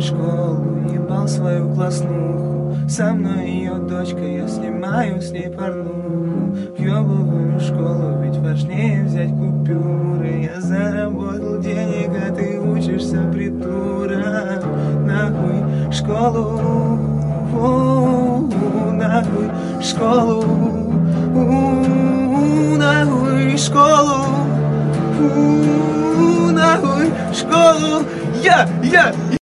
школу, ебал свою класснуху. Со мной ее дочка, я снимаю с ней порнуху. В ёбовую школу, ведь важнее взять купюры. Я заработал денег, а ты учишься, придурок. Нахуй школу, нахуй школу, нахуй школу, нахуй школу. Я